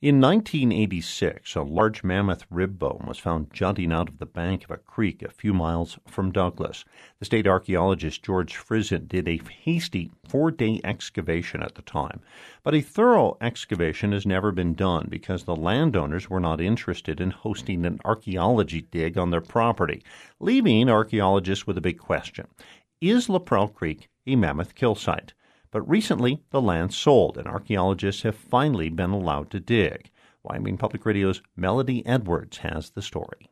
In 1986, a large mammoth rib bone was found jutting out of the bank of a creek a few miles from Douglas. The state archaeologist George Frizzin did a hasty 4-day excavation at the time. But a thorough excavation has never been done because the landowners were not interested in hosting an archaeology dig on their property, leaving archaeologists with a big question. Is Laprelle Creek a mammoth kill site? But recently, the land sold, and archaeologists have finally been allowed to dig. Wyoming Public Radio's Melody Edwards has the story.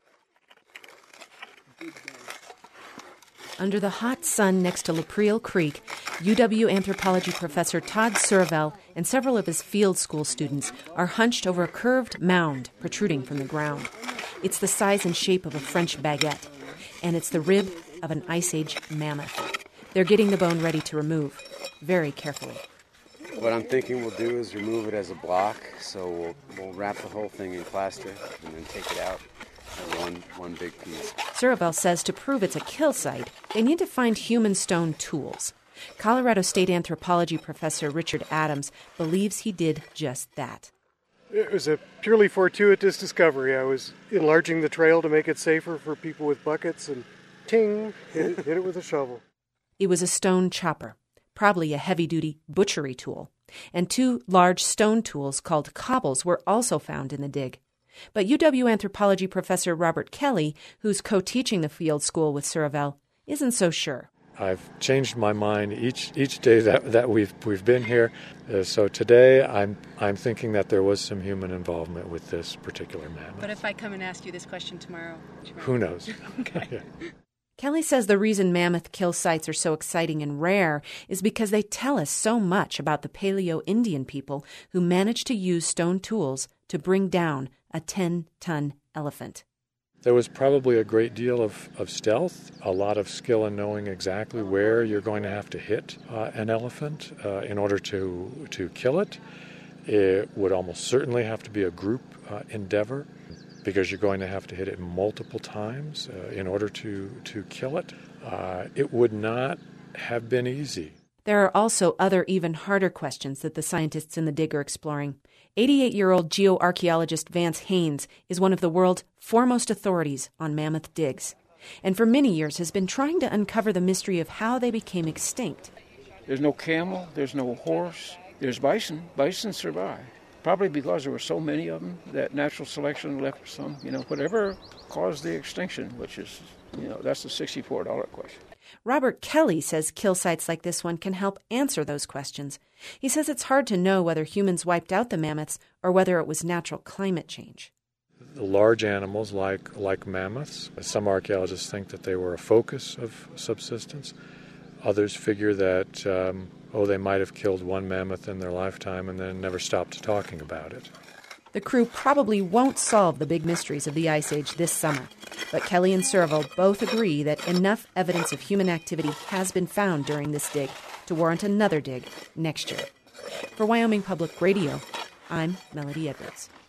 Under the hot sun next to Laprelle Creek, UW anthropology professor Todd Survell and several of his field school students are hunched over a curved mound protruding from the ground. It's the size and shape of a French baguette, and it's the rib of an Ice Age mammoth. They're getting the bone ready to remove, very carefully. What I'm thinking we'll do is remove it as a block, so we'll wrap the whole thing in plaster and then take it out as one big piece. Survell says to prove it's a kill site, they need to find human stone tools. Colorado State anthropology professor Richard Adams believes he did just that. It was a purely fortuitous discovery. I was enlarging the trail to make it safer for people with buckets, and ting, hit it with a shovel. It was a stone chopper, probably a heavy-duty butchery tool, and 2 large stone tools called cobbles were also found in the dig. But UW anthropology professor Robert Kelly, who's co-teaching the field school with Survell, isn't so sure. I've changed my mind each day that we've been here. So today I'm thinking that there was some human involvement with this particular mammoth. But if I come and ask you this question tomorrow? Who knows? Okay. Yeah. Kelly says the reason mammoth kill sites are so exciting and rare is because they tell us so much about the Paleo-Indian people who managed to use stone tools to bring down a 10-ton elephant. There was probably a great deal of stealth, a lot of skill in knowing exactly where you're going to have to hit an elephant in order to kill it. It would almost certainly have to be a group endeavor, because you're going to have to hit it multiple times in order to kill it. It would not have been easy. There are also other even harder questions that the scientists in the dig are exploring. 88-year-old geoarchaeologist Vance Haynes is one of the world's foremost authorities on mammoth digs, and for many years has been trying to uncover the mystery of how they became extinct. There's no camel, there's no horse, there's bison. Bison survive. Probably because there were so many of them that natural selection left some, whatever caused the extinction, which is, that's the $64 question. Robert Kelly says kill sites like this one can help answer those questions. He says it's hard to know whether humans wiped out the mammoths or whether it was natural climate change. The large animals like mammoths, some archaeologists think that they were a focus of subsistence. Others figure that they might have killed one mammoth in their lifetime and then never stopped talking about it. The crew probably won't solve the big mysteries of the Ice Age this summer, but Kelly and Survell both agree that enough evidence of human activity has been found during this dig to warrant another dig next year. For Wyoming Public Radio, I'm Melody Edwards.